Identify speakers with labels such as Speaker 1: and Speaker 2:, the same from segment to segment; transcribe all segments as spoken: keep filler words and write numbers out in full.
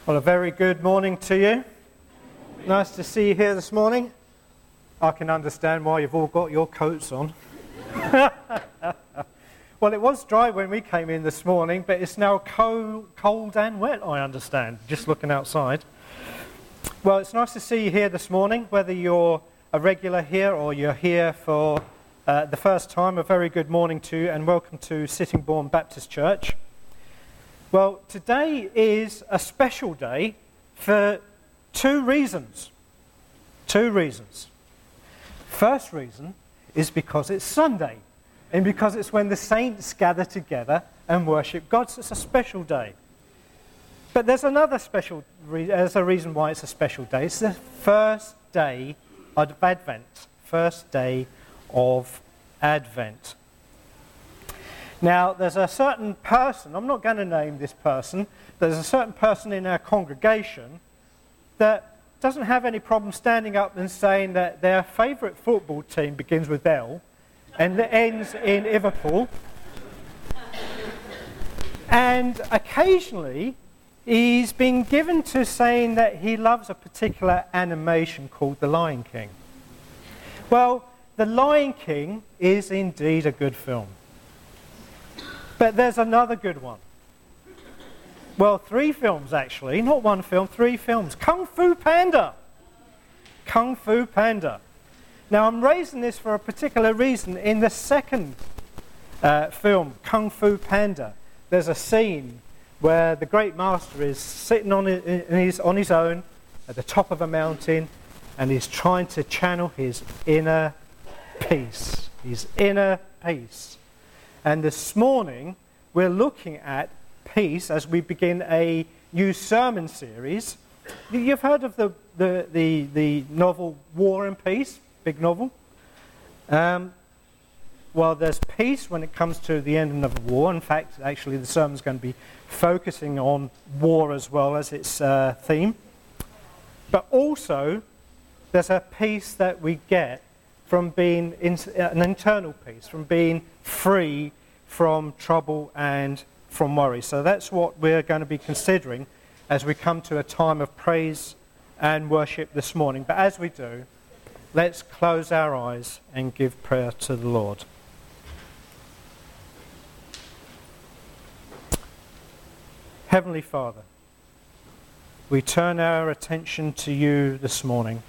Speaker 1: Well, a very good morning to you. Nice to see you here this morning. I can understand why you've all got your coats on. Well, it was dry when we came in this morning, but it's now cold, cold and wet, I understand, just looking outside. Well, it's nice to see you here this morning, whether you're a regular here or you're here for uh, the first time. A very good morning to you and welcome to Sittingbourne Baptist Church. Well, today is a special day for two reasons. Two reasons. First reason is because it's Sunday, and because it's when the saints gather together and worship God. So it's a special day. But there's another special re- there's a reason why it's a special day. It's the first day of Advent. First day of Advent. Now, there's a certain person, I'm not going to name this person, there's a certain person in our congregation that doesn't have any problem standing up and saying that their favourite football team begins with L and ends in Liverpool. And occasionally, he's been given to saying that he loves a particular animation called The Lion King. Well, The Lion King is indeed a good film. But there's another good one. Well, three films actually, not one film, three films. Kung Fu Panda. Kung Fu Panda. Now, I'm raising this for a particular reason. In the second uh, film, Kung Fu Panda, there's a scene where the great master is sitting on his, on his own at the top of a mountain and he's trying to channel his inner peace. His inner peace. And this morning, we're looking at peace as we begin a new sermon series. You've heard of the, the, the, the novel War and Peace, big novel. Um, well, there's peace when it comes to the end of the war. In fact, actually, the sermon's going to be focusing on war as well as its uh, theme. But also, there's a peace that we get from being in, an internal peace, from being free from trouble and from worry. So that's what we're going to be considering as we come to a time of praise and worship this morning. But as we do, let's close our eyes and give prayer to the Lord. Heavenly Father, we turn our attention to you this morning.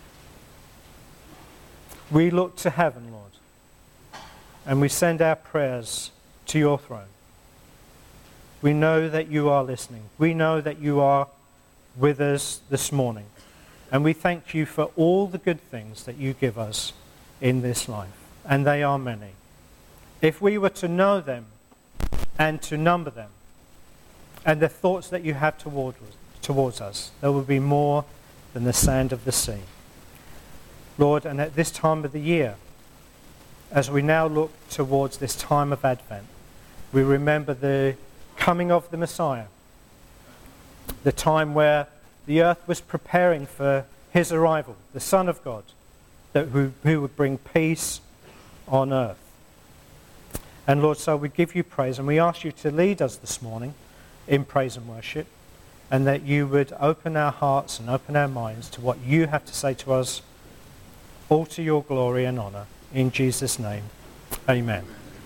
Speaker 1: We look to heaven, Lord, and we send our prayers to your throne. We know that you are listening. We know that you are with us this morning. And we thank you for all the good things that you give us in this life. And they are many. If we were to know them and to number them, and the thoughts that you have toward, towards us, there would be more than the sand of the sea. Lord, and at this time of the year, as we now look towards this time of Advent, we remember the coming of the Messiah, the time where the earth was preparing for his arrival, the Son of God, that who, who would bring peace on earth. And Lord, so we give you praise and we ask you to lead us this morning in praise and worship, and that you would open our hearts and open our minds to what you have to say to us, all to your glory and honour. In Jesus' name, amen.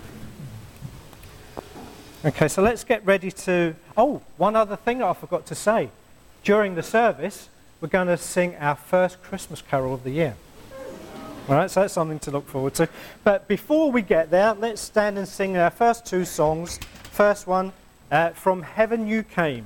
Speaker 1: Okay, so let's get ready to... Oh, one other thing I forgot to say. During the service, we're going to sing our first Christmas carol of the year. All right, so that's something to look forward to. But before we get there, let's stand and sing our first two songs. First one, uh, From Heaven You Came.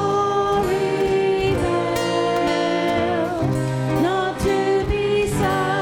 Speaker 2: Not to be silent.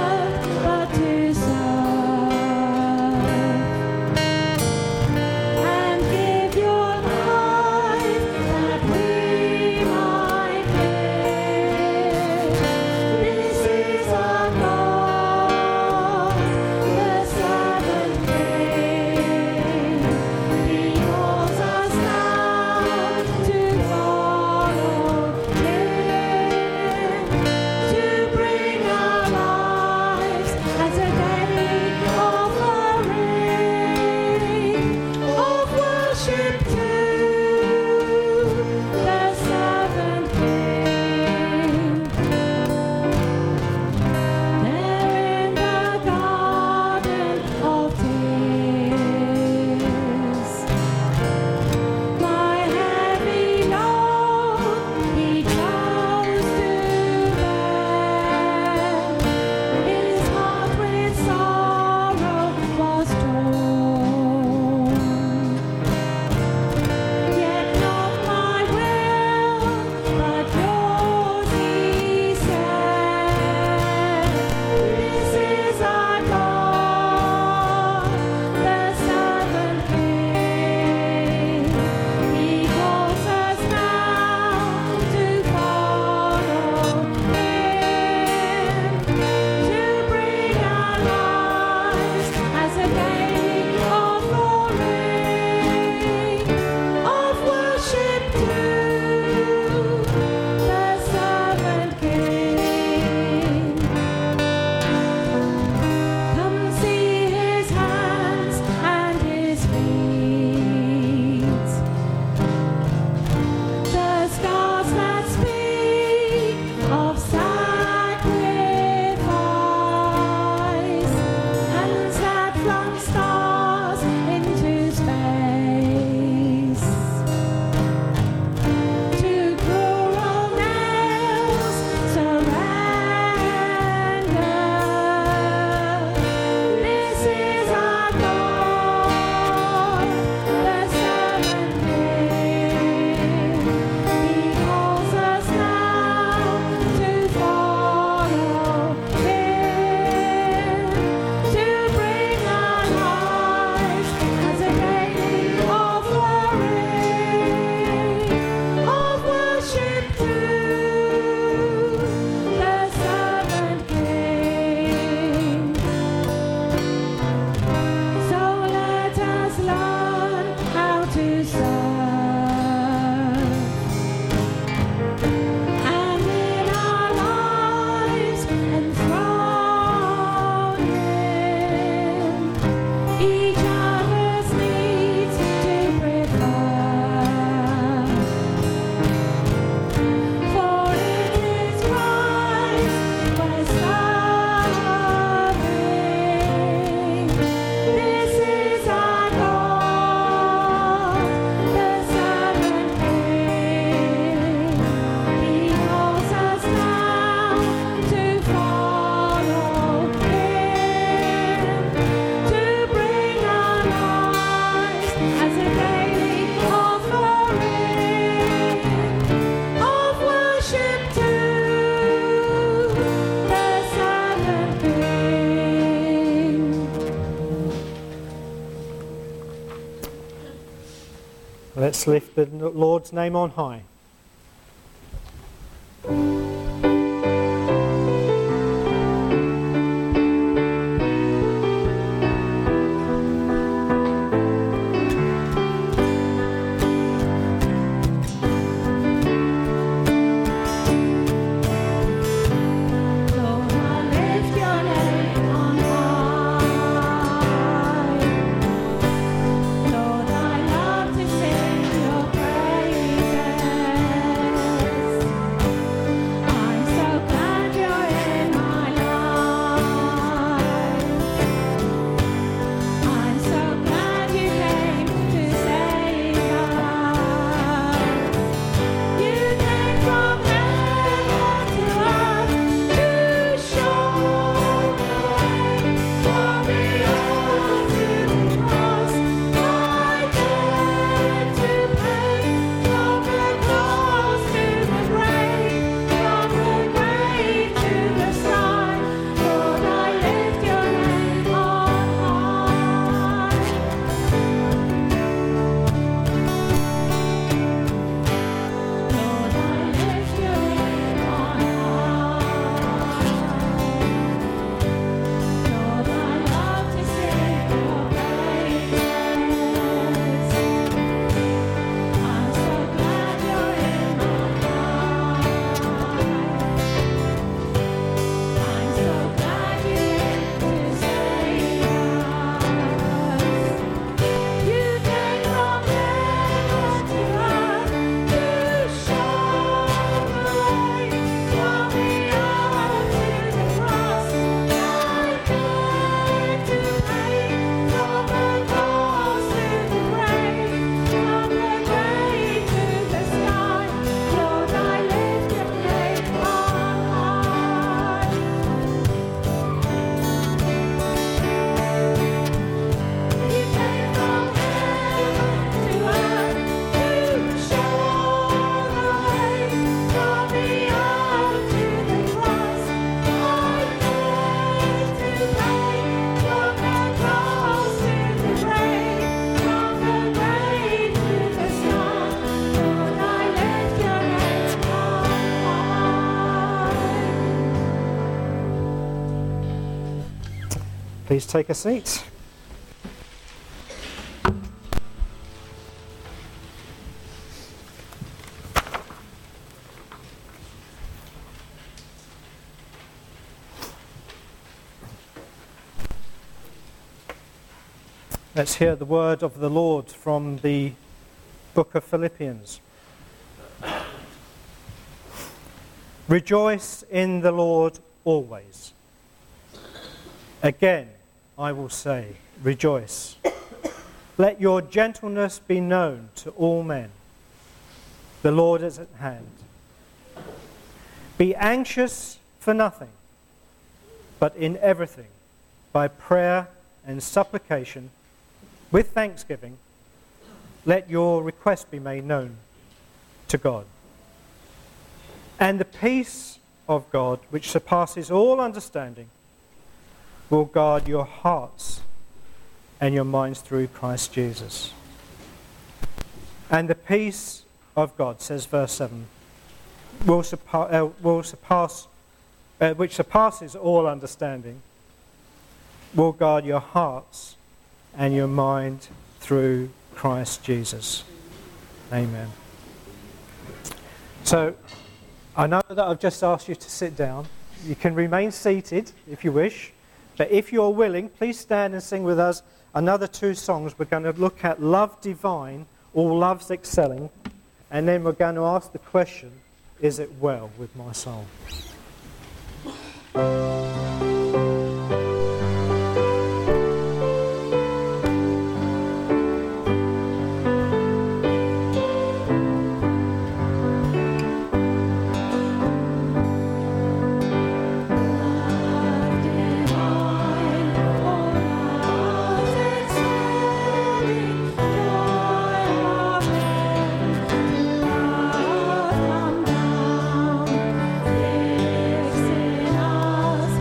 Speaker 1: Let's lift the Lord's name on high. Please take a seat. Let's hear the word of the Lord from the book of Philippians. Rejoice in the Lord always. Again, I will say, rejoice. Let your gentleness be known to all men. The Lord is at hand. Be anxious for nothing, but in everything, by prayer and supplication, with thanksgiving, let your request be made known to God. And the peace of God, which surpasses all understanding, will guard your hearts and your minds through Christ Jesus. And the peace of God, says verse seven, will surpass, uh, will surpass uh, which surpasses all understanding, will guard your hearts and your mind through Christ Jesus. Amen. So, I know that I've just asked you to sit down. You can remain seated if you wish. But if you're willing, please stand and sing with us another two songs. We're going to look at Love Divine, All Love's Excelling. And then we're going to ask the question, is it well with my soul?
Speaker 2: Come down, fix in us.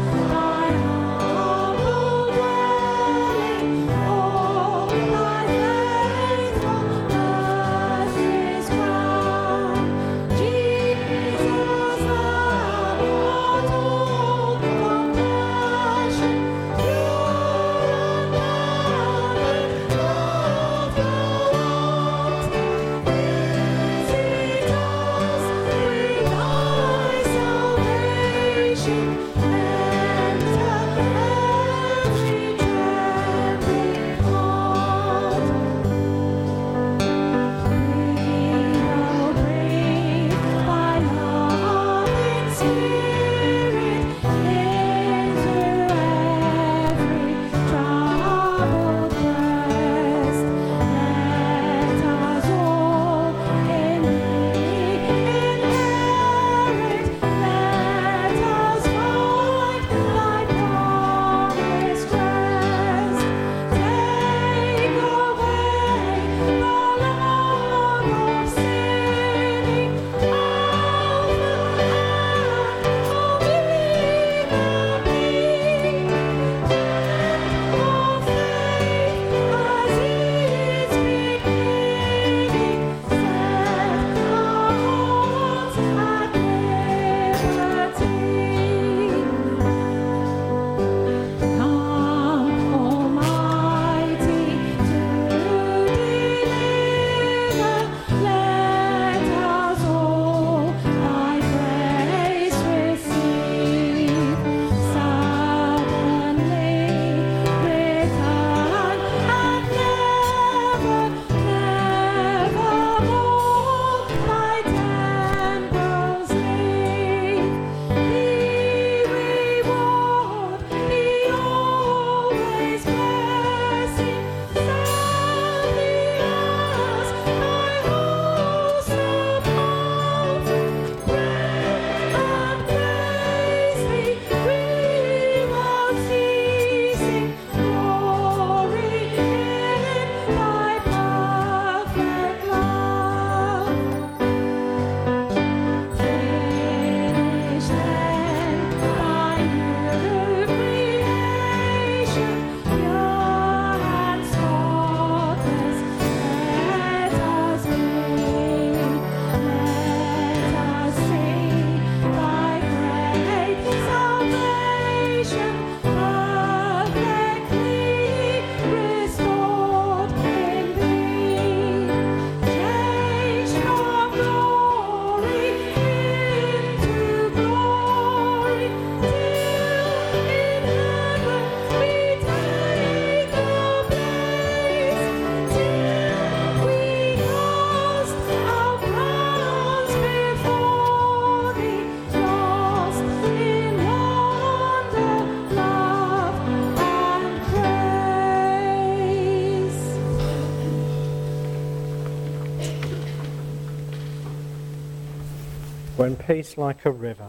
Speaker 1: when peace like a river.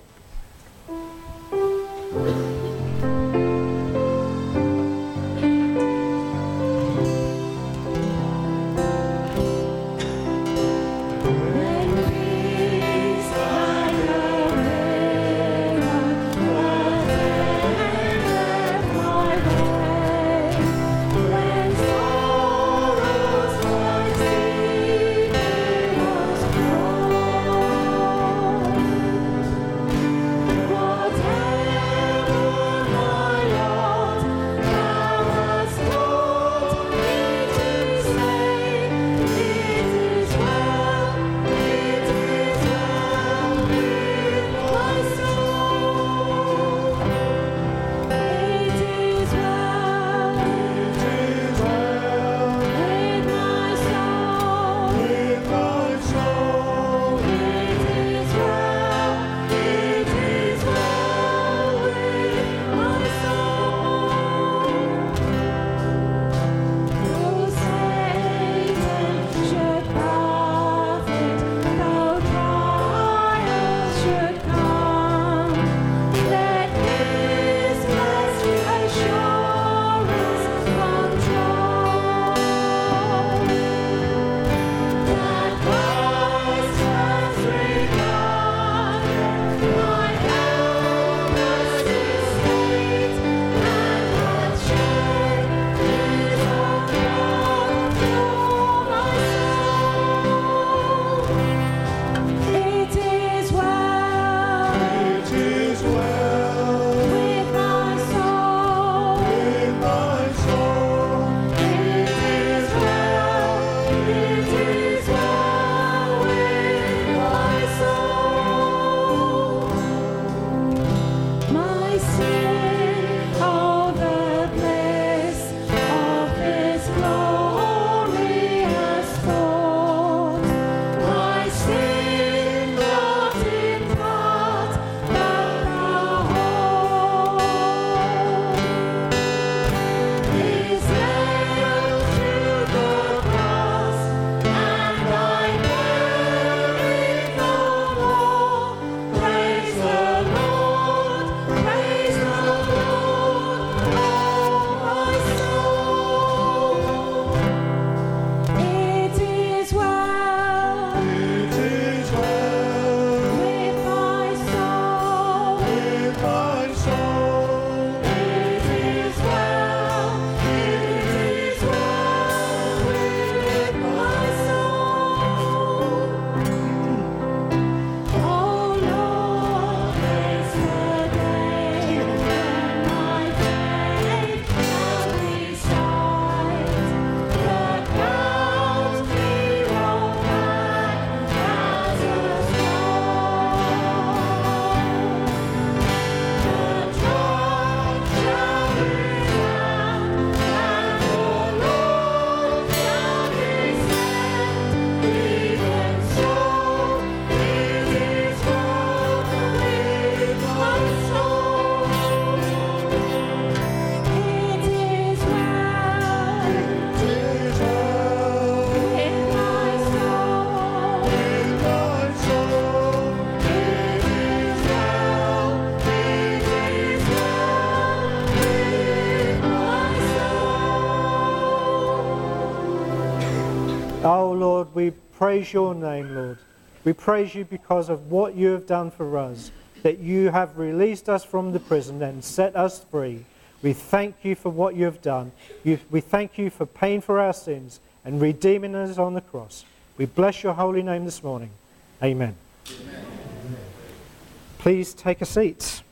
Speaker 1: Oh Lord, we praise your name, Lord. We praise you because of what you have done for us, that you have released us from the prison and set us free. We thank you for what you have done. You, we thank you for paying for our sins and redeeming us on the cross. We bless your holy name this morning. Amen. Amen. Please take a seat.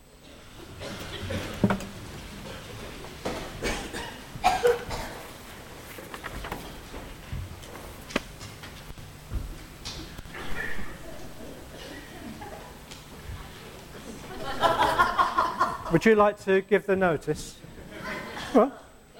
Speaker 1: Would you like to give the notice? Well.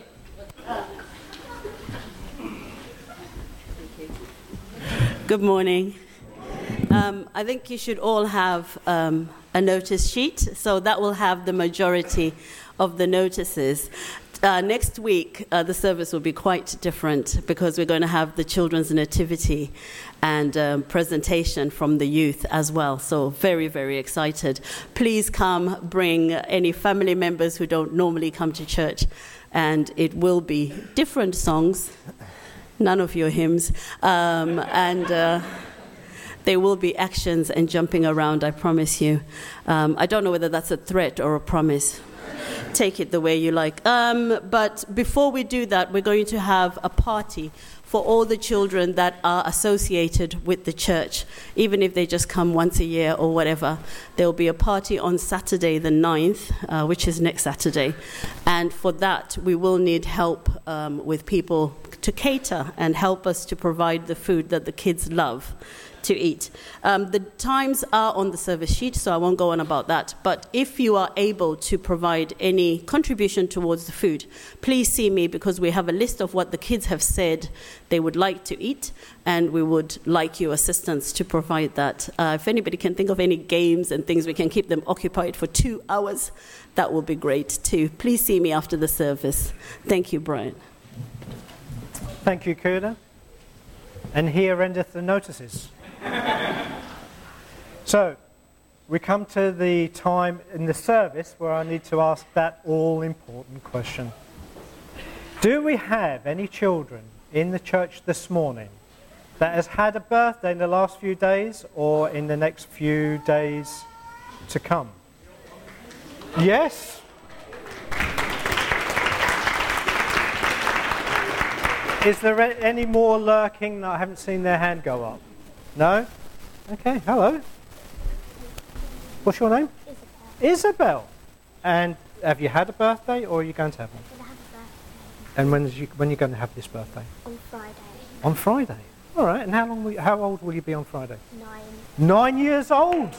Speaker 2: Good morning. Um, I think you should all have um, a notice sheet, so that will have the majority of the notices. Uh, next week, uh, the service will be quite different because we're going to have the children's nativity and um, presentation from the youth as well. So very, very excited. Please come, bring any family members who don't normally come to church, and it will be different songs, none of your hymns, um, and uh, there will be actions and jumping around, I promise you. Um, I don't know whether that's a threat or a promise. Take it the way you like. Um, but before we do that, we're going to have a party for all the children that are associated with the church, even if they just come once a year or whatever. There will be a party on Saturday the ninth, uh, which is next Saturday. And for that, we will need help um, with people to cater and help us to provide the food that the kids love to eat. Um, the times are on the service sheet, so I won't go on about that. But if you are able to provide any contribution towards the food, please see me, because we have a list of what the kids have said they would like to eat, and we would like your assistance to provide that. Uh, if anybody can think of any games and things we can keep them occupied for two hours, that will be great too. Please see me after the service. Thank you, Brian.
Speaker 1: Thank you, Kuda. And here endeth the notices. So, we come to the time in the service where I need to ask that all-important question. Do we have any children in the church this morning that has had a birthday in the last few days or in the next few days to come? Yes? Is there any more lurking that I haven't seen their hand go up? No? Okay, hello. What's your name? Isabel. Isabel. And have you had a birthday, or are you going to have one?
Speaker 3: I'm going to have a birthday.
Speaker 1: And when, is you, when are you going to have this birthday?
Speaker 3: On Friday.
Speaker 1: On Friday? All right, and how long? Will you, how old will you be on Friday?
Speaker 3: Nine.
Speaker 1: Nine years old!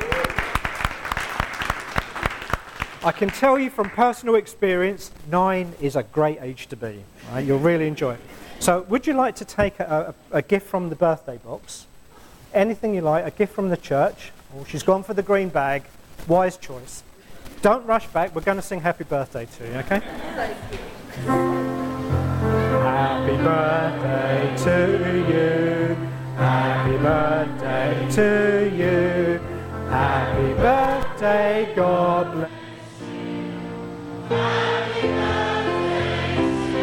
Speaker 1: I can tell you from personal experience, nine is a great age to be. Right? You'll really enjoy it. So would you like to take a, a, a gift from the birthday box? Anything you like, a gift from the church. Oh, she's gone for the green bag. Wise choice. Don't rush back. We're going to sing happy birthday to you, okay? Happy birthday to you. Happy birthday to you. Happy birthday, God bless. Happy birthday.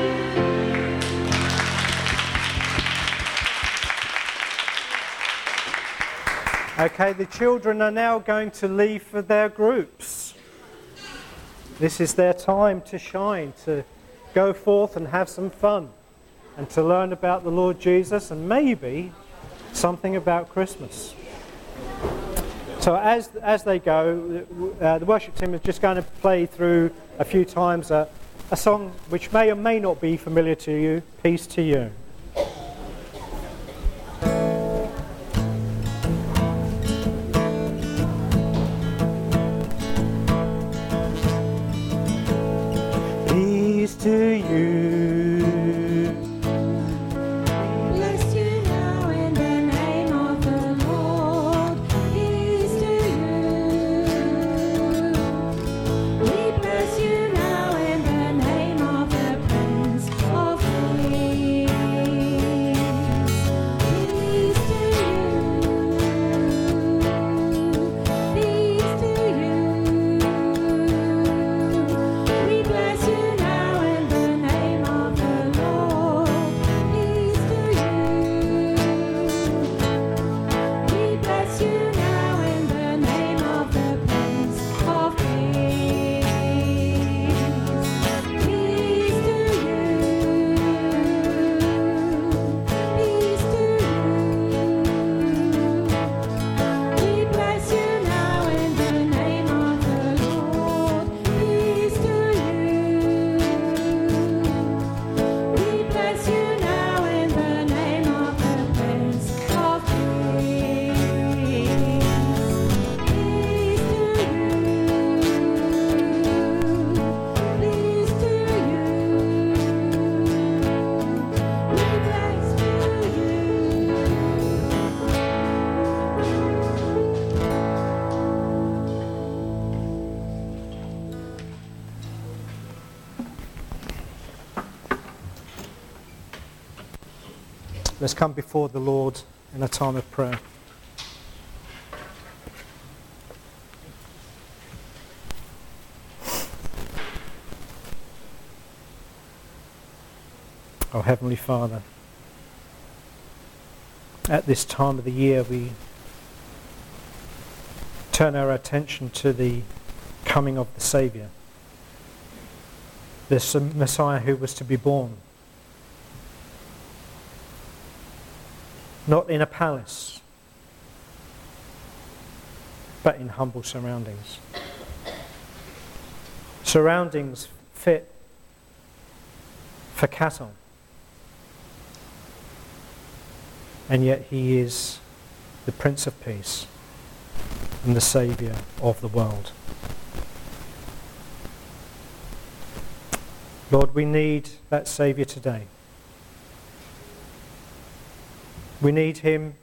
Speaker 1: Okay, the children are now going to leave for their groups. This is their time to shine, to go forth and have some fun, and to learn about the Lord Jesus and maybe something about Christmas. So as as they go, uh, the worship team is just going to play through a few times a, a song which may or may not be familiar to you, Peace to You. Peace to you.
Speaker 4: Bless you now in the name of the Lord. Peace to you. We bless you now in the name of the Prince of Peace.
Speaker 1: Let's come before the Lord in a time of prayer. Oh, Heavenly Father, at this time of the year we turn our attention to the coming of the Saviour, this Messiah who was to be born, not in a palace, but in humble surroundings. Surroundings fit for cattle. And yet he is the Prince of Peace and the Saviour of the world. Lord, we need that Saviour today. We need him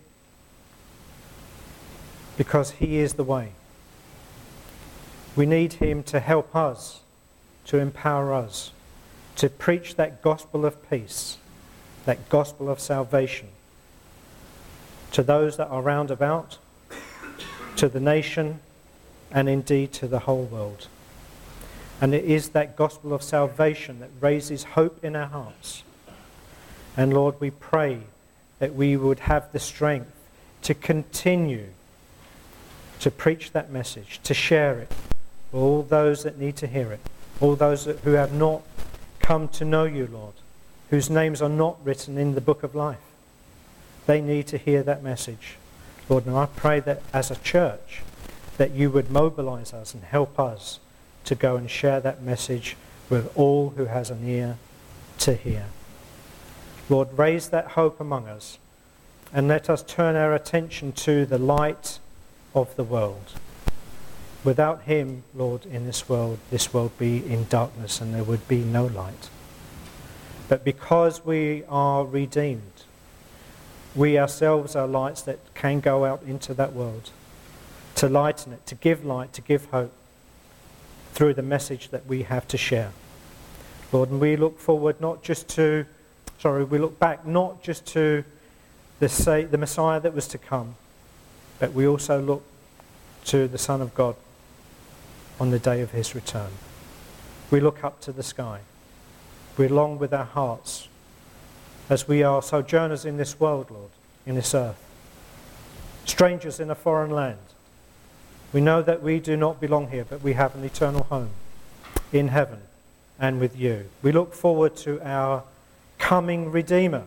Speaker 1: because he is the way. We need him to help us, to empower us, to preach that gospel of peace, that gospel of salvation, to those that are round about, to the nation, and indeed to the whole world. And it is that gospel of salvation that raises hope in our hearts. And Lord, we pray that we would have the strength to continue to preach that message, to share it for all those that need to hear it, all those that, who have not come to know you, Lord, whose names are not written in the book of life. They need to hear that message. Lord, and I pray that as a church, that you would mobilize us and help us to go and share that message with all who has an ear to hear. Lord, raise that hope among us and let us turn our attention to the light of the world. Without him, Lord, in this world, this world be in darkness and there would be no light. But because we are redeemed, we ourselves are lights that can go out into that world, to lighten it, to give light, to give hope through the message that we have to share. Lord, and we look forward not just to, sorry, we look back not just to the, say, the Messiah that was to come, but we also look to the Son of God on the day of his return. We look up to the sky. We long with our hearts as we are sojourners in this world, Lord, in this earth, strangers in a foreign land. We know that we do not belong here, but we have an eternal home in heaven and with you. We look forward to our coming Redeemer,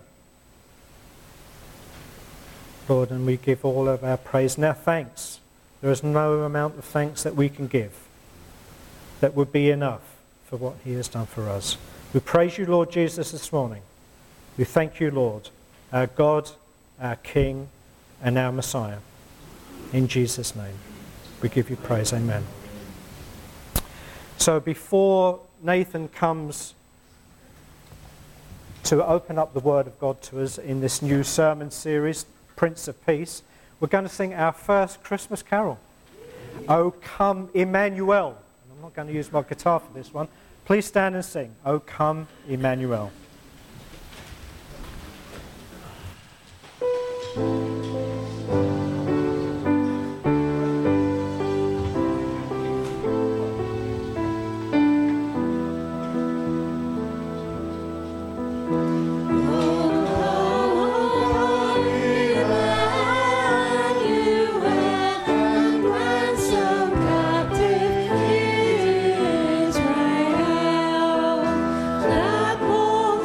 Speaker 1: Lord, and we give all of our praise and our thanks. There is no amount of thanks that we can give that would be enough for what he has done for us. We praise you, Lord Jesus, this morning. We thank you, Lord, our God, our King, and our Messiah. In Jesus' name, we give you praise. Amen. So before Nathan comes to open up the Word of God to us in this new sermon series, Prince of Peace, we're going to sing our first Christmas carol, O Come Emmanuel. And I'm not going to use my guitar for this one. Please stand and sing, O Come Emmanuel.
Speaker 4: Israel, the poor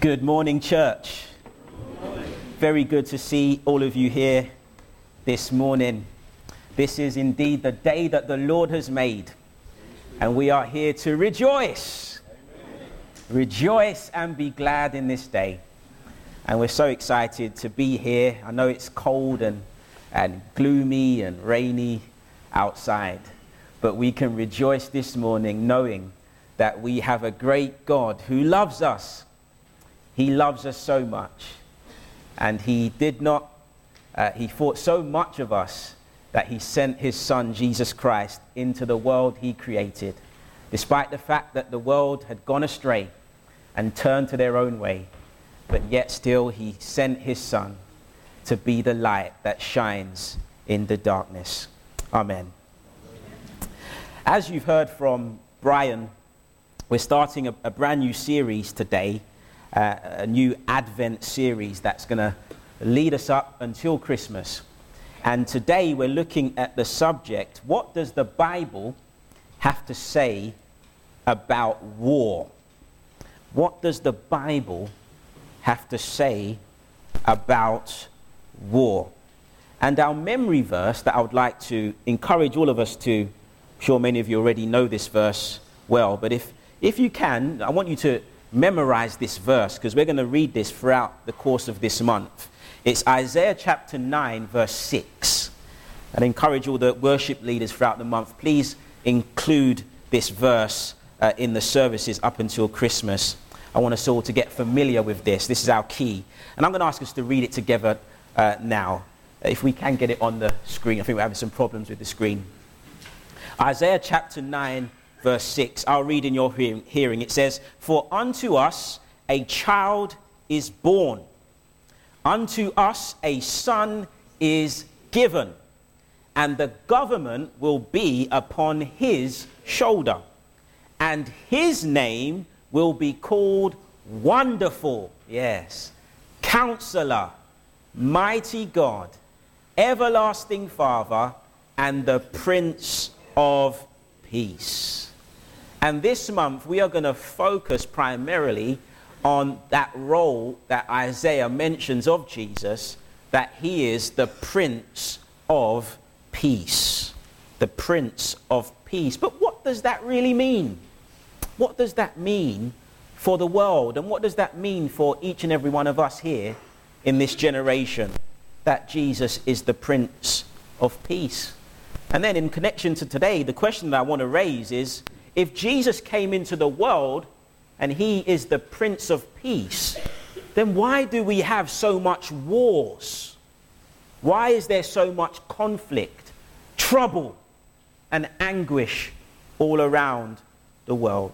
Speaker 3: Good morning, church. Very good to see all of you here this morning. This is indeed the day that the Lord has made, and we are here to rejoice. Rejoice and be glad in this day. And we're so excited to be here. I know it's cold and, and gloomy and rainy outside, but we can rejoice this morning knowing that we have a great God who loves us. He loves us so much, and he did not, uh, he thought so much of us that he sent his son, Jesus Christ, into the world he created, despite the fact that the world had gone astray and turned to their own way, but yet still he sent his son to be the light that shines in the darkness. Amen. As you've heard from Brian, we're starting a, a brand new series today. Uh, a new Advent series that's going to lead us up until Christmas. And today we're looking at the subject, what does the Bible have to say about war? What does the Bible have to say about war? And our memory verse that I would like to encourage all of us to, I'm sure many of you already know this verse well, but if, if you can, I want you to memorize this verse, because we're going to read this throughout the course of this month. It's Isaiah chapter nine, verse six. I'd encourage all the worship leaders throughout the month, please include this verse uh, in the services up until Christmas. I want us all to get familiar with this. This is our key. And I'm going to ask us to read it together uh, now. If we can get it on the screen. I think we're having some problems with the screen. Isaiah chapter nine, verse six, I'll read in your hearing. It says, "For unto us a child is born, unto us a son is given, and the government will be upon his shoulder, and his name will be called Wonderful," yes, "Counselor, Mighty God, Everlasting Father, and the Prince of Peace." And this month, we are going to focus primarily on that role that Isaiah mentions of Jesus, that he is the Prince of Peace. The Prince of Peace. But what does that really mean? What does that mean for the world? And what does that mean for each and every one of us here in this generation, that Jesus is the Prince of Peace? And then in connection to today, the question that I want to raise is, if Jesus came into the world and he is the Prince of Peace, then why do we have so much wars? Why is there so much conflict, trouble, and anguish all around the world?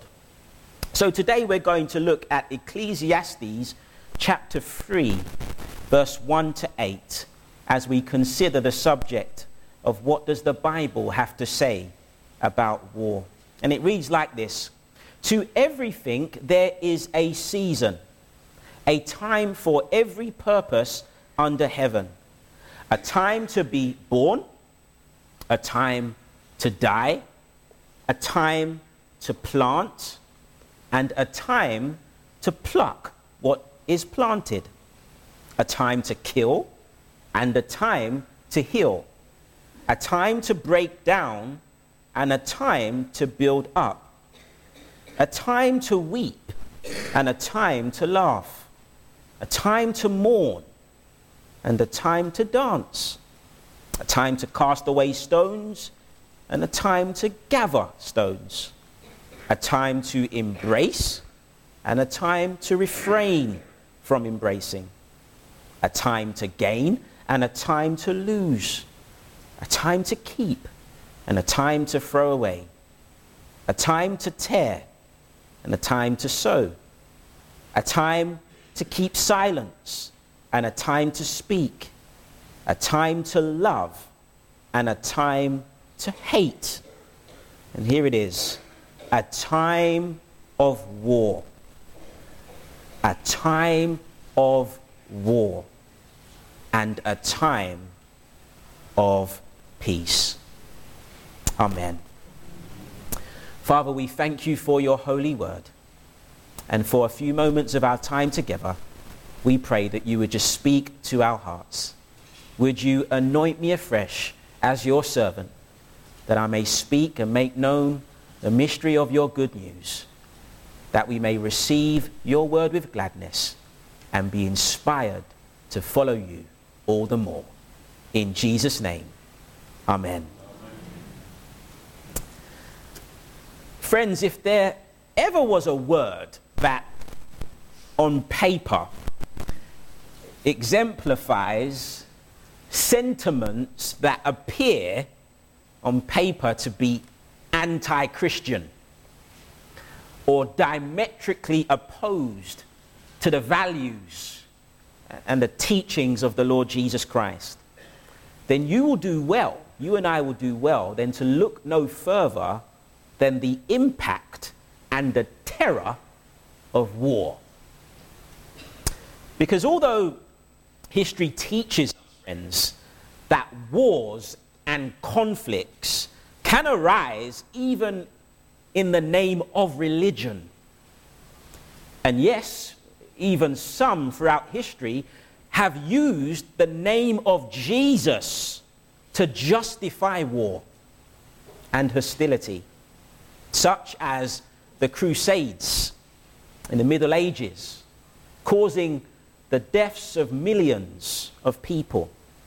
Speaker 3: So today we're going to look at Ecclesiastes chapter three, verse one to eight, as we consider the subject of what does the Bible have to say about war. And it reads like this: "To everything there is a season, a time for every purpose under heaven, a time to be born, a time to die, a time to plant, and a time to pluck what is planted, a time to kill, and a time to heal, a time to break down, and a time to build up, a time to weep, and a time to laugh, a time to mourn, and a time to dance, a time to cast away stones, and a time to gather stones, a time to embrace, and a time to refrain from embracing, a time to gain, and a time to lose, a time to keep, and a time to throw away, a time to tear, and a time to sow, a time to keep silence, and a time to speak, a time to love, and a time to hate." And here it is, a time of war. A time of war. And a time of peace. Amen. Father, we thank you for your holy word. And for a few moments of our time together, we pray that you would just speak to our hearts. Would you anoint me afresh as your servant, that I may speak and make known the mystery of your good news, that we may receive your word with gladness and be inspired to follow you all the more. In Jesus' name, amen. Friends, if there ever was a word that on paper exemplifies sentiments that appear on paper to be anti-Christian or diametrically opposed to the values and the teachings of the Lord Jesus Christ, then you will do well, you and I will do well, then to look no further than the impact and the terror of war. Because although history teaches, friends, that wars and conflicts can arise even in the name of religion, and yes, even some throughout history have used the name of Jesus to justify war and hostility, such as the Crusades in the Middle Ages, causing the deaths of millions of people.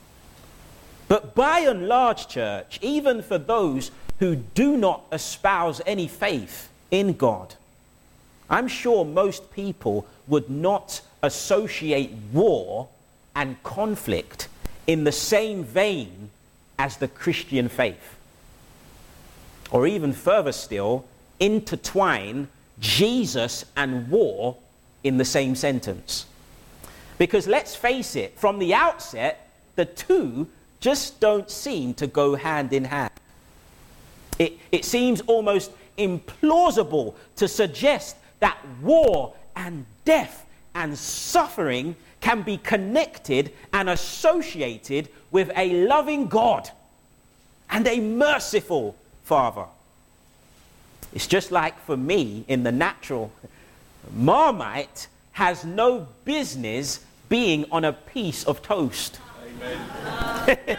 Speaker 3: But by and large, church, even for those who do not espouse any faith in God, I'm sure most people would not associate war and conflict in the same vein as the Christian faith. Or even further still, intertwine Jesus and war in the same sentence. Because let's face it, from the outset, the two just don't seem to go hand in hand. It, it seems almost implausible to suggest that war and death and suffering can be connected and associated with a loving God and a merciful Father. It's just like for me in the natural, Marmite has no business being on a piece of toast. Amen.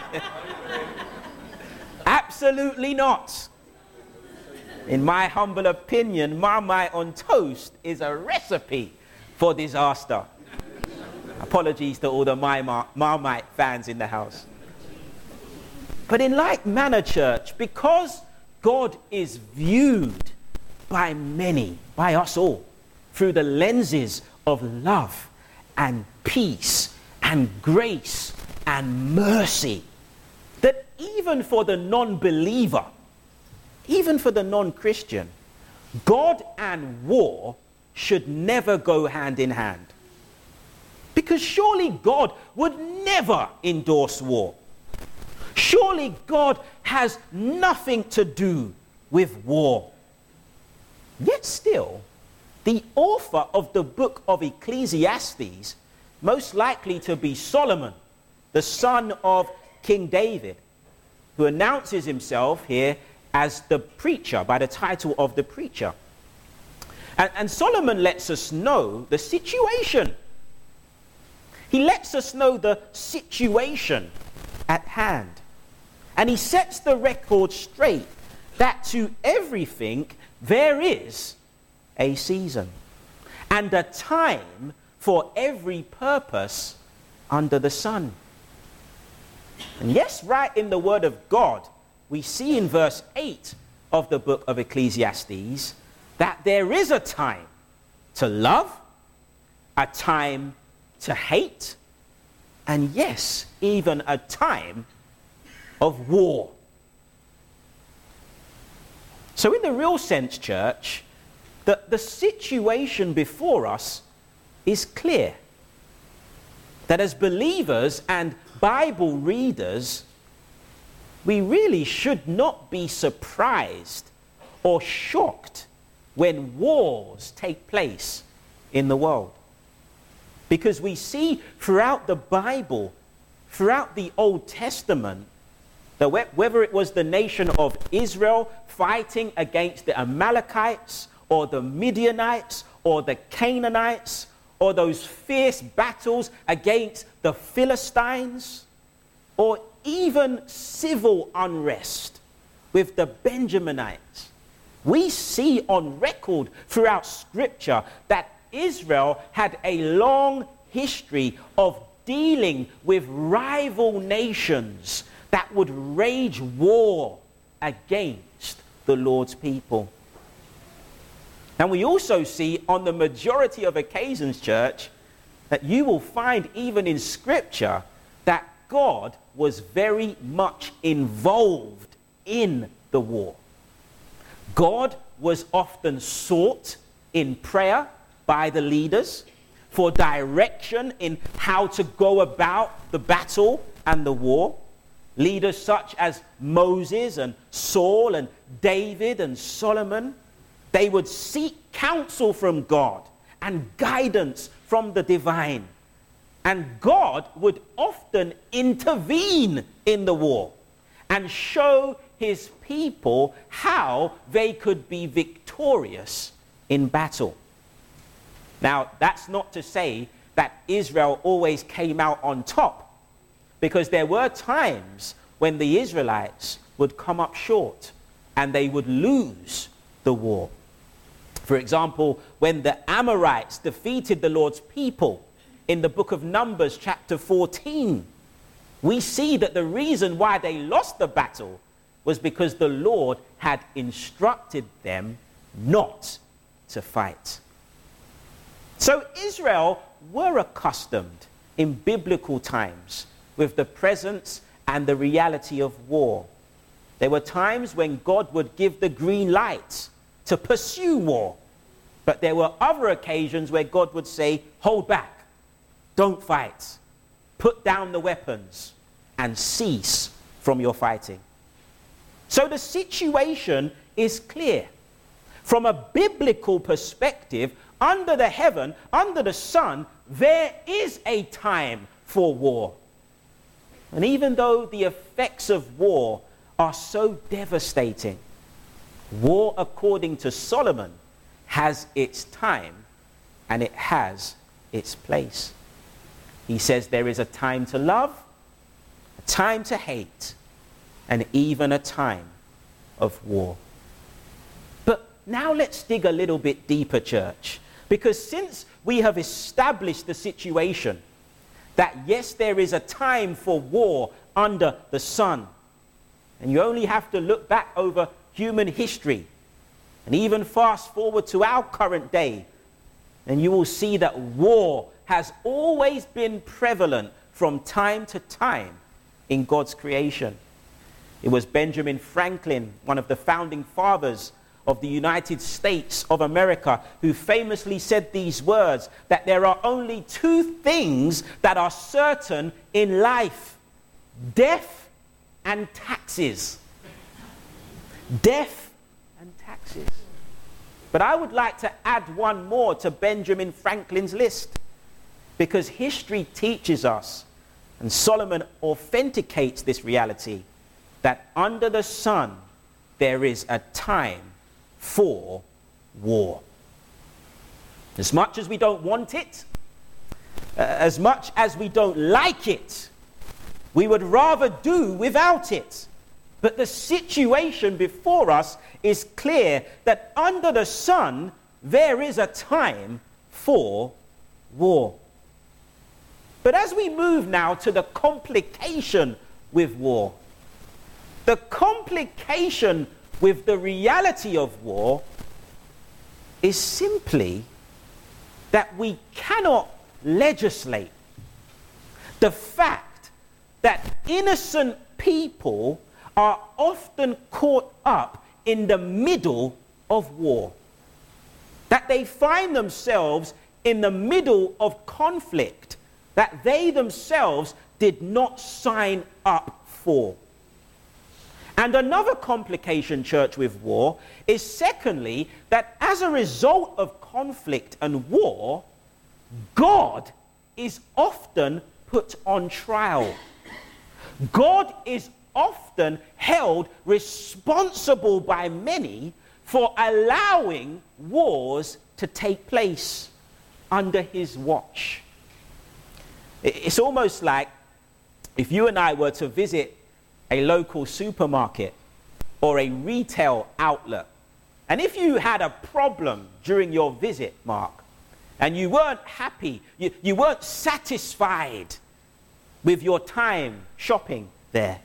Speaker 3: Absolutely not. In my humble opinion, Marmite on toast is a recipe for disaster. Apologies to all the Marmite fans in the house. But in like manner, church, because God is viewed by many, by us all, through the lenses of love and peace and grace and mercy, that even for the non-believer, even for the non-Christian, God and war should never go hand in hand. Because surely God would never endorse war. Surely God has nothing to do with war. Yet still, the author of the book of Ecclesiastes, most likely to be Solomon, the son of King David, who announces himself here as the preacher, by the title of the preacher. And, and Solomon lets us know the situation. He lets us know the situation at hand. And he sets the record straight that to everything there is a season and a time for every purpose under the sun. And yes, right in the word of God, we see in verse eight of the book of Ecclesiastes that there is a time to love, a time to hate, and yes, even a time of war. So in the real sense, church, the, the situation before us is clear. That as believers and Bible readers, we really should not be surprised or shocked when wars take place in the world. Because we see throughout the Bible, throughout the Old Testament, that whether it was the nation of Israel fighting against the Amalekites, or the Midianites or the Canaanites or those fierce battles against the Philistines or even civil unrest with the Benjaminites. We see on record throughout Scripture that Israel had a long history of dealing with rival nations that would wage war against the Lord's people. And we also see on the majority of occasions, church, that you will find even in Scripture that God was very much involved in the war. God was often sought in prayer by the leaders for direction in how to go about the battle and the war. Leaders such as Moses and Saul and David and Solomon, they would seek counsel from God and guidance from the divine. And God would often intervene in the war and show his people how they could be victorious in battle. Now, that's not to say that Israel always came out on top, because there were times when the Israelites would come up short and they would lose the war. For example, when the Amorites defeated the Lord's people in the book of Numbers chapter fourteen, we see that the reason why they lost the battle was because the Lord had instructed them not to fight. So Israel were accustomed in biblical times with the presence and the reality of war. There were times when God would give the green light to pursue war, but there were other occasions where God would say, hold back, don't fight, put down the weapons, and cease from your fighting. So the situation is clear. From a biblical perspective, under the heaven, under the sun, there is a time for war. And even though the effects of war are so devastating, war, according to Solomon, has its time and it has its place. He says there is a time to love, a time to hate, and even a time of war. But now let's dig a little bit deeper, church, because since we have established the situation that yes, there is a time for war under the sun, and you only have to look back over human history and even fast forward to our current day, and you will see that war has always been prevalent from time to time in God's creation. It was Benjamin Franklin, one of the founding fathers of the United States of America, who famously said these words, that there are only two things that are certain in life: death and taxes. Death and taxes. But I would like to add one more to Benjamin Franklin's list, because history teaches us, and Solomon authenticates this reality, that under the sun there is a time for war. As much as we don't want it, uh, as much as we don't like it, we would rather do without it. But the situation before us is clear, that under the sun there is a time for war. But as we move now to the complication with war, the complication with the reality of war is simply that we cannot legislate the fact that innocent people are often caught up in the middle of war. That they find themselves in the middle of conflict that they themselves did not sign up for. And another complication, church, with war is secondly, that as a result of conflict and war, God is often put on trial. God is often held responsible by many for allowing wars to take place under his watch. It's almost like if you and I were to visit a local supermarket or a retail outlet, and if you had a problem during your visit, Mark, and you weren't happy, you, you weren't satisfied with your time shopping there,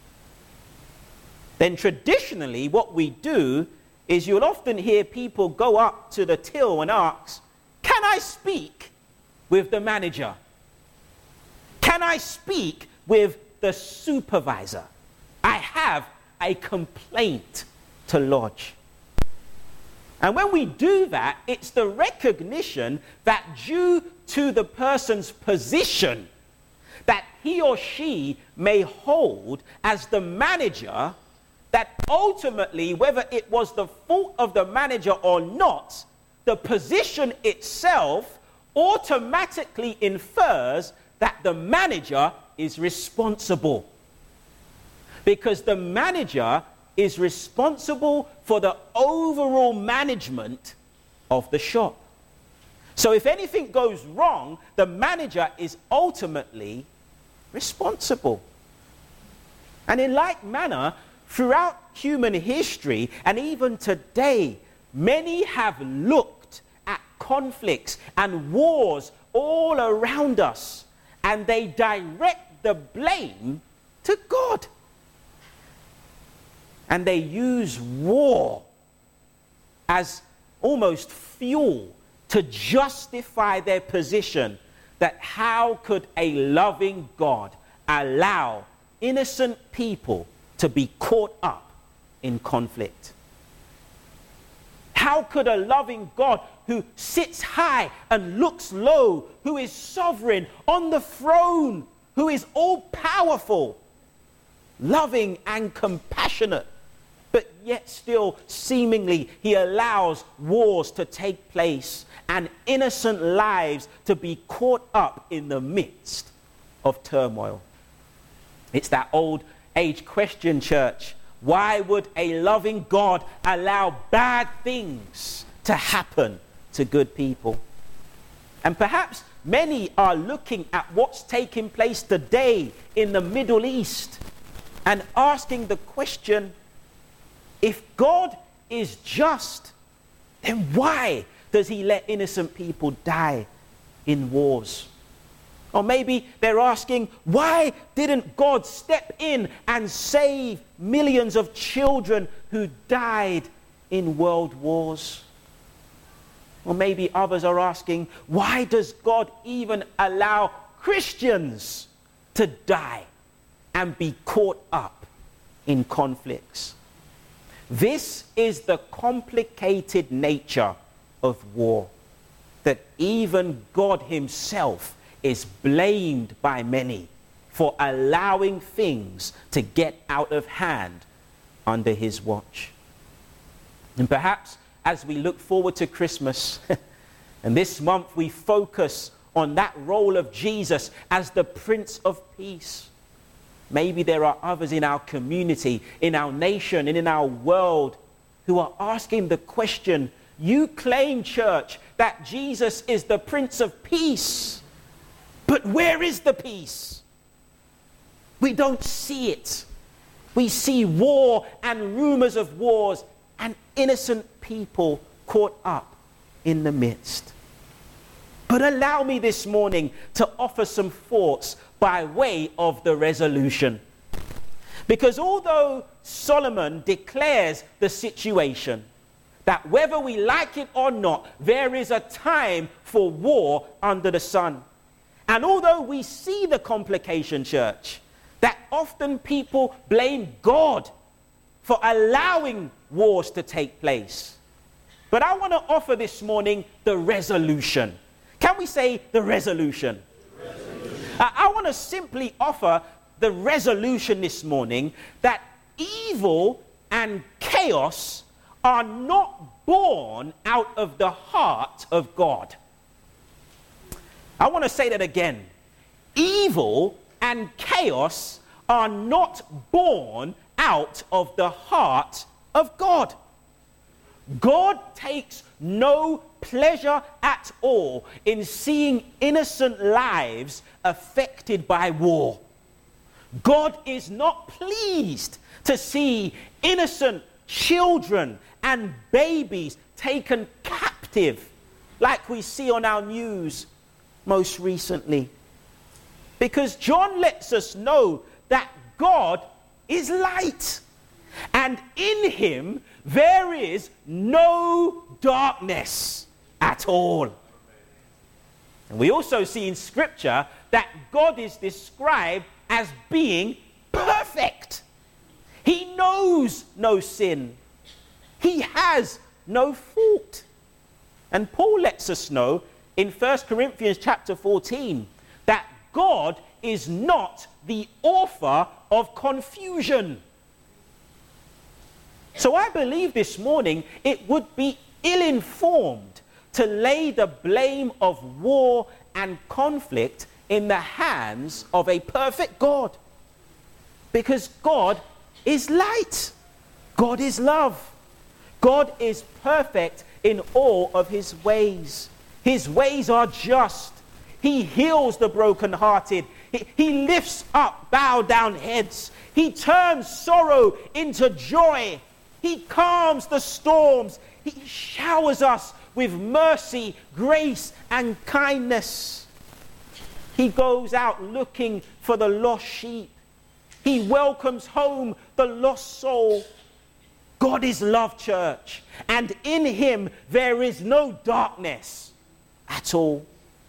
Speaker 3: then traditionally what we do is you'll often hear people go up to the till and ask, "Can I speak with the manager? Can I speak with the supervisor? I have a complaint to lodge." And when we do that, it's the recognition that due to the person's position that he or she may hold as the manager, that ultimately, whether it was the fault of the manager or not, the position itself automatically infers that the manager is responsible. Because the manager is responsible for the overall management of the shop. So if anything goes wrong, the manager is ultimately responsible. And in like manner, throughout human history, and even today, many have looked at conflicts and wars all around us, and they direct the blame to God. And they use war as almost fuel to justify their position that how could a loving God allow innocent people to be caught up in conflict? How could a loving God who sits high and looks low, who is sovereign on the throne, who is all-powerful, loving and compassionate, but yet still seemingly he allows wars to take place and innocent lives to be caught up in the midst of turmoil? It's that old age question, church. Why would a loving God allow bad things to happen to good people? And perhaps many are looking at what's taking place today in the Middle East and asking the question, if God is just, then why does he let innocent people die in wars? Or maybe they're asking, why didn't God step in and save millions of children who died in world wars? Or maybe others are asking, why does God even allow Christians to die and be caught up in conflicts? This is the complicated nature of war, that even God himself is blamed by many for allowing things to get out of hand under his watch. And perhaps as we look forward to Christmas, and this month we focus on that role of Jesus as the Prince of Peace, maybe there are others in our community, in our nation, and in our world who are asking the question, you claim, church, that Jesus is the Prince of Peace, but where is the peace? We don't see it. We see war and rumors of wars and innocent people caught up in the midst. But allow me this morning to offer some thoughts by way of the resolution. Because although Solomon declares the situation, that whether we like it or not, there is a time for war under the sun. And although we see the complication, church, that often people blame God for allowing wars to take place. But I want to offer this morning the resolution. Can we say the resolution? resolution. Uh, I want to simply offer the resolution this morning that evil and chaos are not born out of the heart of God. I want to say that again. Evil and chaos are not born out of the heart of God. God takes no pleasure at all in seeing innocent lives affected by war. God is not pleased to see innocent children and babies taken captive, like we see on our news most recently. Because John lets us know that God is light, and in him there is no darkness at all. And we also see in Scripture that God is described as being perfect. He knows no sin. He has no fault. And Paul lets us know in First Corinthians chapter fourteen that God is not the author of confusion. So I believe this morning it would be ill-informed to lay the blame of war and conflict in the hands of a perfect God. Because God is light. God is love. God is perfect in all of his ways. His ways are just. He heals the brokenhearted. He, he lifts up bowed down heads. He turns sorrow into joy. He calms the storms. He showers us with mercy, grace, and kindness. He goes out looking for the lost sheep. He welcomes home the lost soul. God is love, church, and in him there is no darkness at all.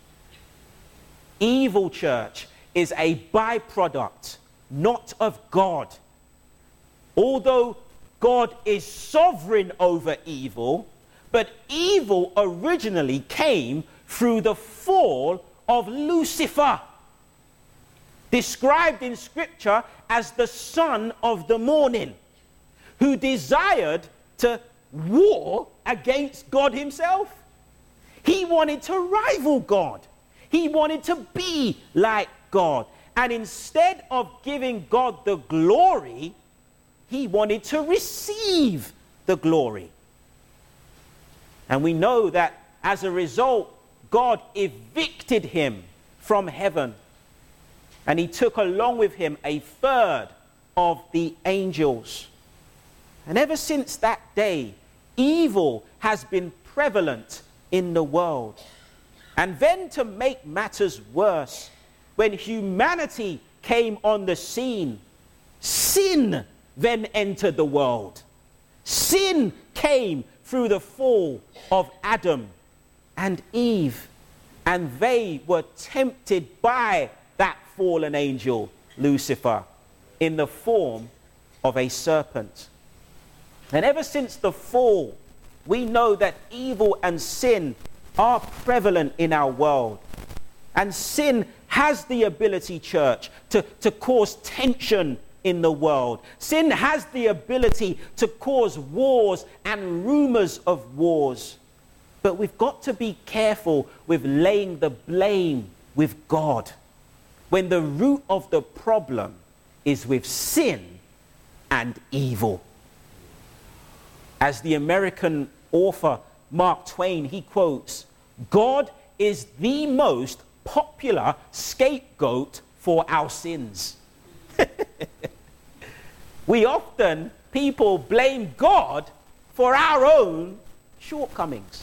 Speaker 3: Evil, church, is a byproduct, not of God. Although God is sovereign over evil, but evil originally came through the fall of Lucifer, described in Scripture as the son of the morning, who desired to war against God himself. He wanted to rival God. He wanted to be like God. And instead of giving God the glory, he wanted to receive the glory. And we know that as a result, God evicted him from heaven. And he took along with him a third of the angels. And ever since that day, evil has been prevalent in the world. And then, to make matters worse, when humanity came on the scene, sin then entered the world. Sin came through the fall of Adam and Eve, and they were tempted by that fallen angel, Lucifer, in the form of a serpent. And ever since the fall, we know that evil and sin are prevalent in our world. And sin has the ability, church, to, to cause tension in the world. Sin has the ability to cause wars and rumors of wars. But we've got to be careful with laying the blame with God, when the root of the problem is with sin and evil. As the American author Mark Twain, he quotes, "God is the most popular scapegoat for our sins." We often, people blame God for our own shortcomings.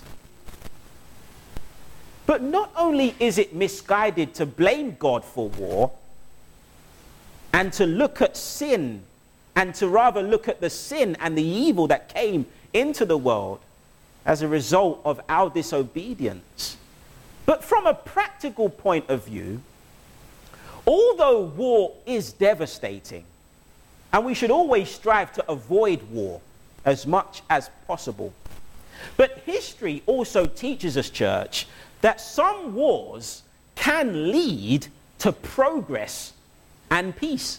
Speaker 3: But not only is it misguided to blame God for war and to look at sin and to rather look at the sin and the evil that came into the world as a result of our disobedience, but from a practical point of view, although war is devastating, and we should always strive to avoid war as much as possible, but history also teaches us, church, that some wars can lead to progress and peace.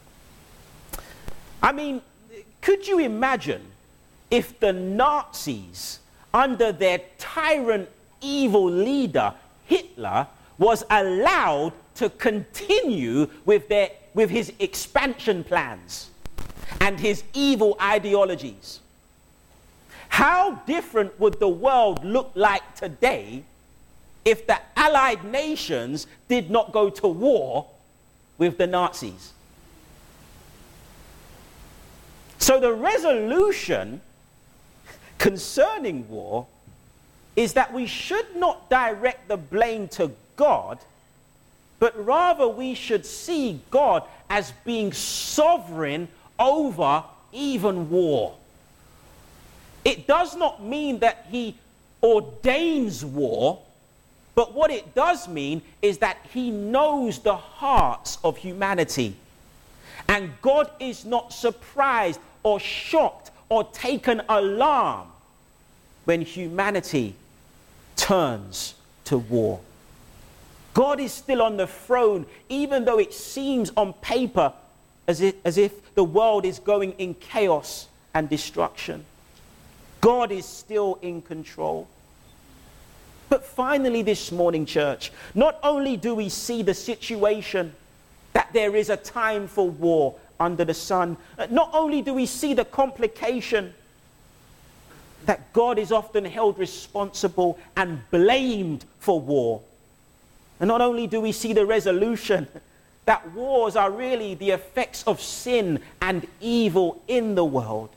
Speaker 3: I mean, could you imagine if the Nazis, under their tyrant, evil leader, Hitler, was allowed to continue with, their, with his expansion plans and his evil ideologies? How How different would the world look like today if the Allied nations did not go to war with the Nazis? So the resolution concerning war is that we should not direct the blame to God, but rather we should see God as being sovereign over even war. It does not mean that he ordains war, but what it does mean is that he knows the hearts of humanity. And God is not surprised or shocked or taken alarm when humanity turns to war. God is still on the throne, even though it seems on paper as if, as if the world is going in chaos and destruction. God is still in control. But finally this morning, church, not only do we see the situation that there is a time for war under the sun, not only do we see the complication that God is often held responsible and blamed for war, and not only do we see the resolution that wars are really the effects of sin and evil in the world,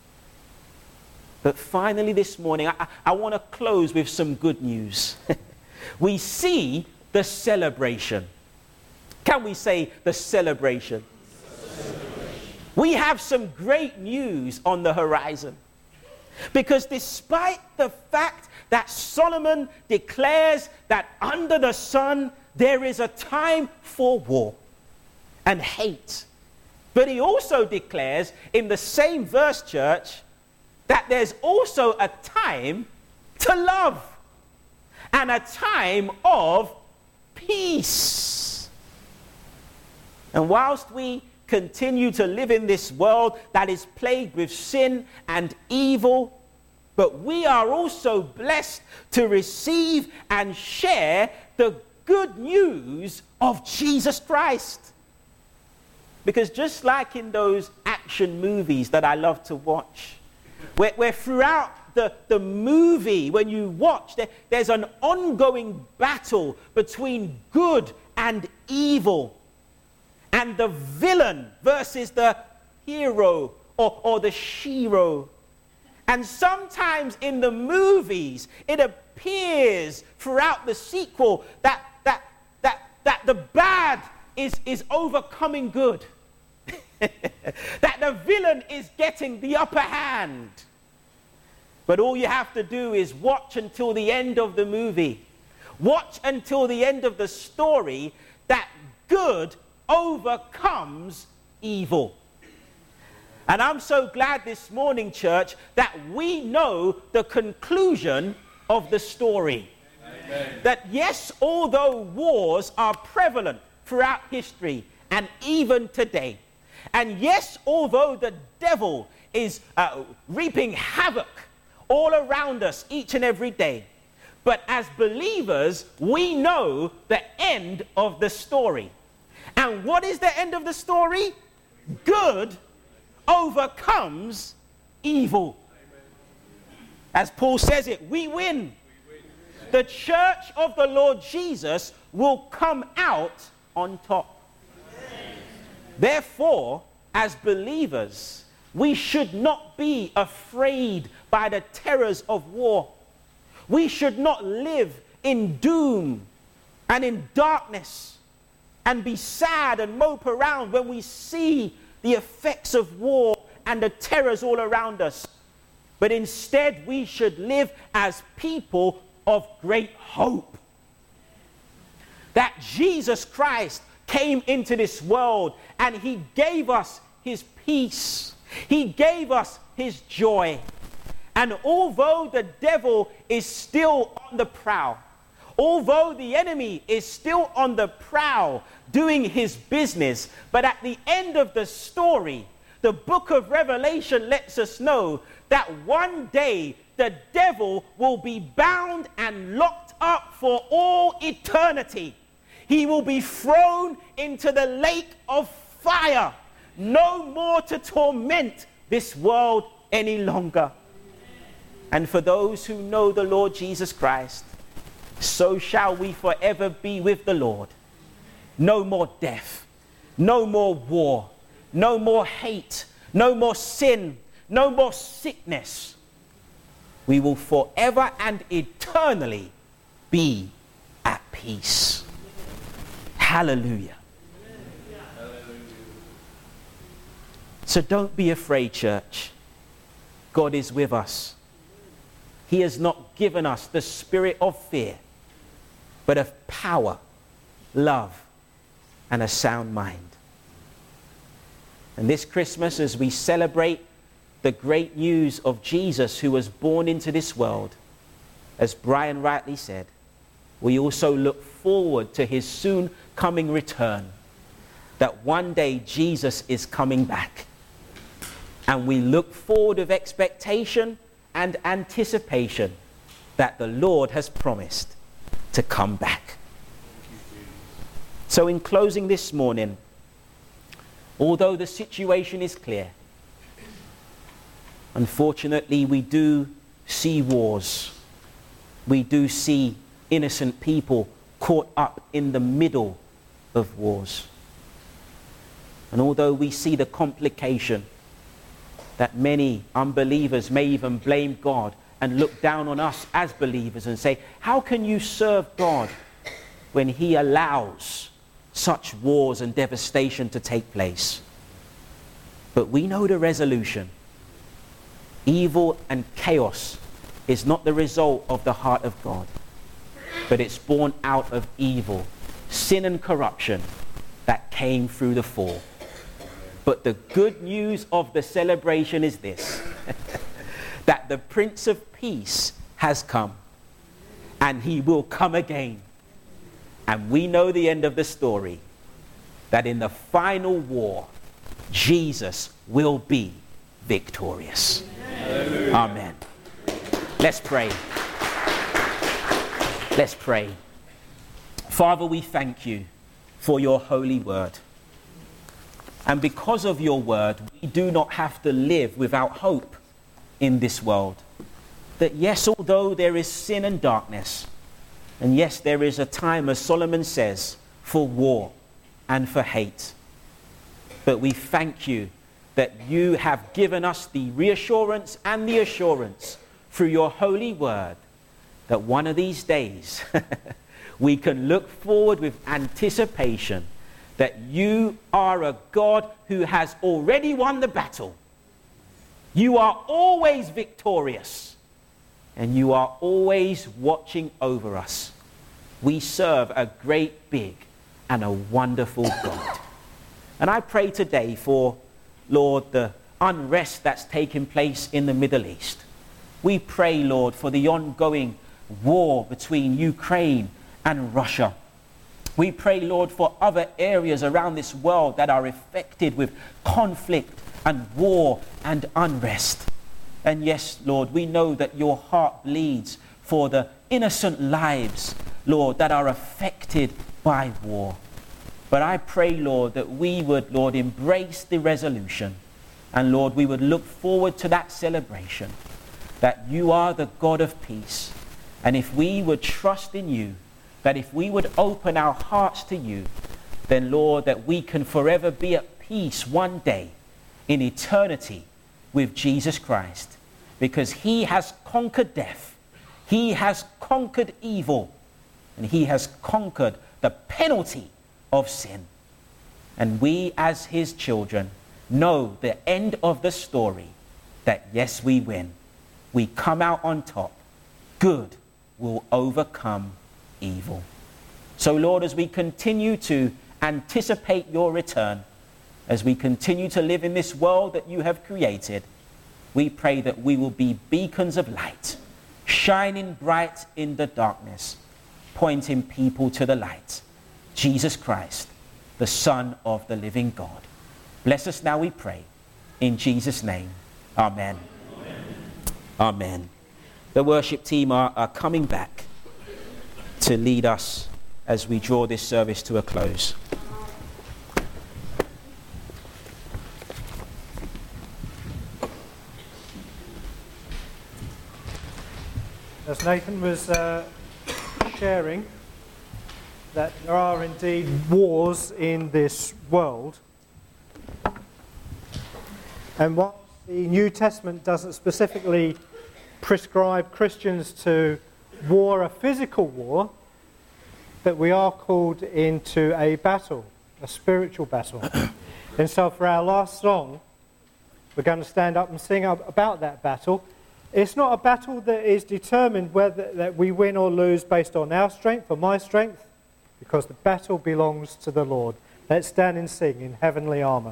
Speaker 3: but finally this morning, I, I want to close with some good news. We see the celebration. Can we say the celebration? celebration? We have some great news on the horizon. Because despite the fact that Solomon declares that under the sun there is a time for war and hate, but he also declares in the same verse, church, that there's also a time to love and a time of peace. And whilst we continue to live in this world that is plagued with sin and evil, but we are also blessed to receive and share the good news of Jesus Christ. Because just like in those action movies that I love to watch, where, where throughout the, the movie, when you watch, there, there's an ongoing battle between good and evil. And the villain versus the hero or, or the shero. And sometimes in the movies, it appears throughout the sequel that that that that the bad is, is overcoming good. That the villain is getting the upper hand. But all you have to do is watch until the end of the movie. Watch until the end of the story that good overcomes evil. And I'm so glad this morning, church, that we know the conclusion of the story. Amen. That yes, although wars are prevalent throughout history and even today, and yes, although the devil is uh, reaping havoc all around us each and every day, but as believers, we know the end of the story. And what is the end of the story? Good overcomes evil. As Paul says it, we win. The church of the Lord Jesus will come out on top. Therefore, as believers, we should not be afraid by the terrors of war. We should not live in doom and in darkness and be sad and mope around when we see the effects of war and the terrors all around us. But instead, we should live as people of great hope. That Jesus Christ came into this world and he gave us his peace. He gave us his joy. And although the devil is still on the prowl, although the enemy is still on the prowl doing his business, but at the end of the story, the book of Revelation lets us know that one day the devil will be bound and locked up for all eternity. He will be thrown into the lake of fire, no more to torment this world any longer. And for those who know the Lord Jesus Christ, so shall we forever be with the Lord. No more death, no more war, no more hate, no more sin, no more sickness. We will forever and eternally be at peace. Hallelujah. So don't be afraid, church. God is with us. He has not given us the spirit of fear, but of power, love, and a sound mind. And this Christmas, as we celebrate the great news of Jesus who was born into this world, as Brian rightly said, we also look forward to his soon coming return, that one day Jesus is coming back. And we look forward with expectation and anticipation that the Lord has promised to come back. So in closing this morning, although the situation is clear, unfortunately we do see wars. We do see innocent people caught up in the middle of wars. And although we see the complication that many unbelievers may even blame God and look down on us as believers and say, how can you serve God when he allows such wars and devastation to take place? But we know the resolution. Evil and chaos is not the result of the heart of God, but it's born out of evil, sin and corruption that came through the fall. But the good news of the celebration is this, that the Prince of Peace has come, and he will come again. And we know the end of the story, that in the final war, Jesus will be victorious. Hallelujah. Amen. Let's pray. Let's pray. Father, we thank you for your holy word. And because of your word, we do not have to live without hope in this world. That yes, although there is sin and darkness, and yes, there is a time, as Solomon says, for war and for hate. But we thank you that you have given us the reassurance and the assurance through your holy word that one of these days we can look forward with anticipation that you are a God who has already won the battle. You are always victorious, and you are always watching over us. We serve a great, big, and a wonderful God. And I pray today for, Lord, the unrest that's taking place in the Middle East. We pray, Lord, for the ongoing war between Ukraine and Russia. We pray, Lord, for other areas around this world that are affected with conflict and war and unrest. And yes, Lord, we know that your heart bleeds for the innocent lives, Lord, that are affected by war. But I pray, Lord, that we would, Lord, embrace the resolution. And Lord, we would look forward to that celebration, that you are the God of peace. And if we would trust in you, that if we would open our hearts to you, then Lord, that we can forever be at peace one day in eternity with Jesus Christ. Because he has conquered death. He has conquered evil. And he has conquered the penalty of sin. And we as his children know the end of the story, that yes, we win. We come out on top. Good will overcome evil. So Lord, as we continue to anticipate your return, as we continue to live in this world that you have created, we pray that we will be beacons of light, shining bright in the darkness, pointing people to the light, Jesus Christ, the Son of the living God. Bless us now, we pray, in Jesus' name. Amen. Amen. Amen. The worship team are, are coming back to lead us as we draw this service to a close.
Speaker 1: as Nathan was uh, sharing, that there are indeed wars in this world. And whilst the New Testament doesn't specifically prescribe Christians to war, a physical war, that we are called into a battle, a spiritual battle. And so for our last song, we're going to stand up and sing up about that battle. It's not a battle that is determined whether that we win or lose based on our strength or my strength, because the battle belongs to the Lord. Let's stand and sing in heavenly armour.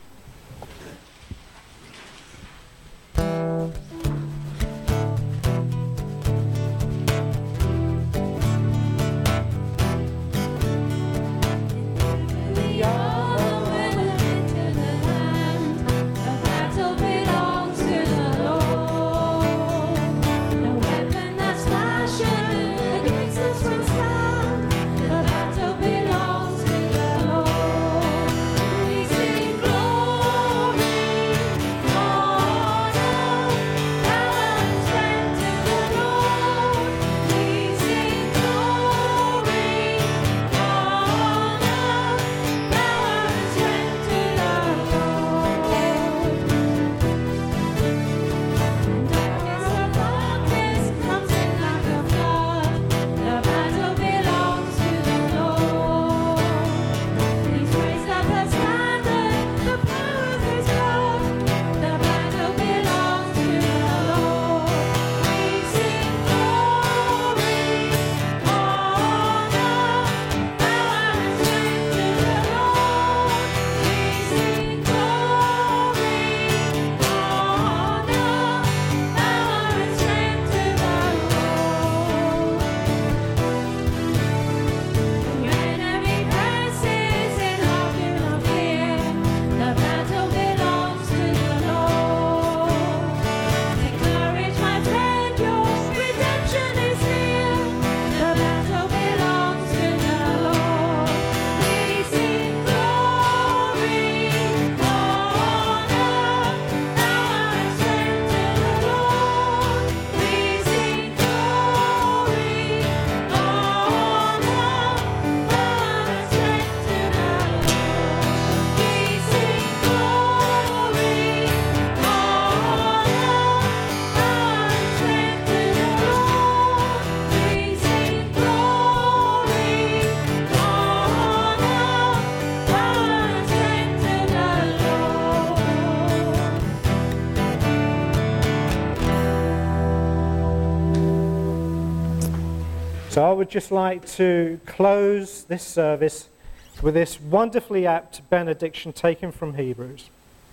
Speaker 1: So I would just like to close this service with this wonderfully apt benediction taken from Hebrews.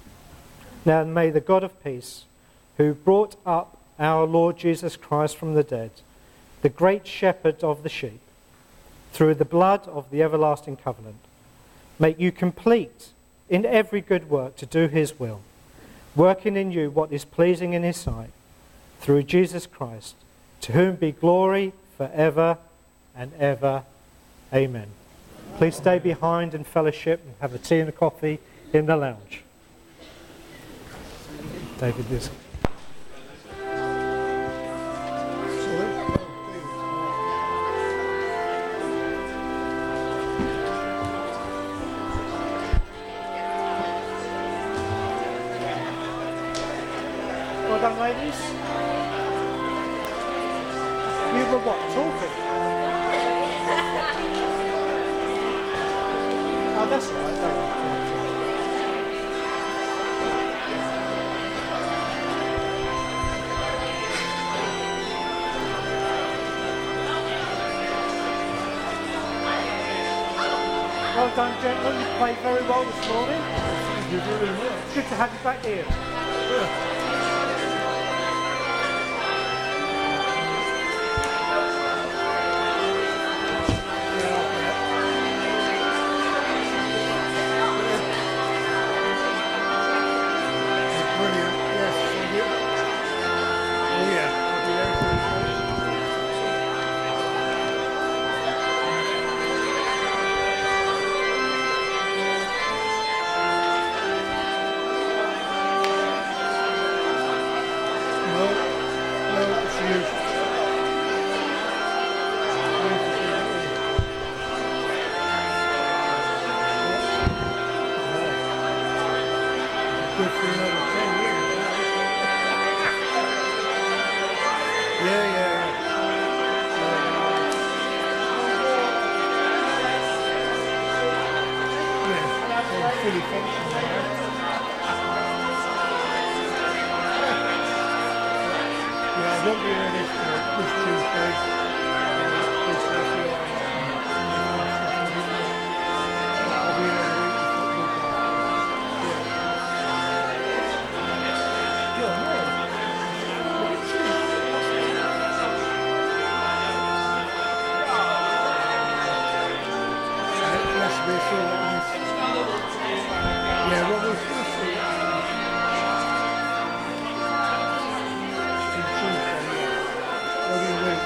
Speaker 1: Now may the God of peace, who brought up our Lord Jesus Christ from the dead, the great shepherd of the sheep, through the blood of the everlasting covenant, make you complete in every good work to do his will, working in you what is pleasing in his sight, through Jesus Christ, to whom be glory forever and ever. Amen. Please stay behind in fellowship and have a tea and a coffee in the lounge. David, this. Well done, ladies. You were what, talking? Oh, that's right. Don't worry. Well done, gentlemen. You played very well this morning. Thank you very much. Good to have you back here. Yeah.
Speaker 5: Yeah, yeah. Yeah, fully functional. Yeah, I won't be here this, uh, this Tuesday. This Thursday. I'll be here the week before. Yeah. Yeah, no. It must be so that we- Yeah, well, we'll still see it. It's Tuesday, yeah. Every week.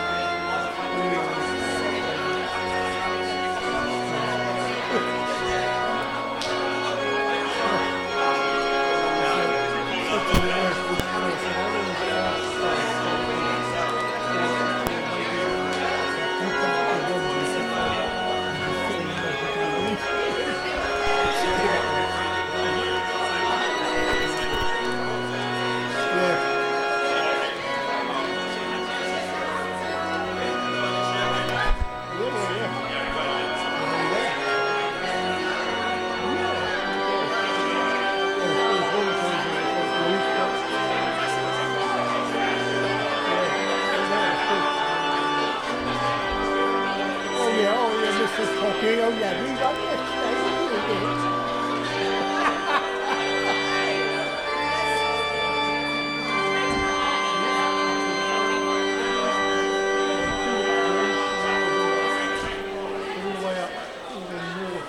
Speaker 5: Oh yeah, oh yeah, Mister Cocky, oh yeah, we done yesterday, we did.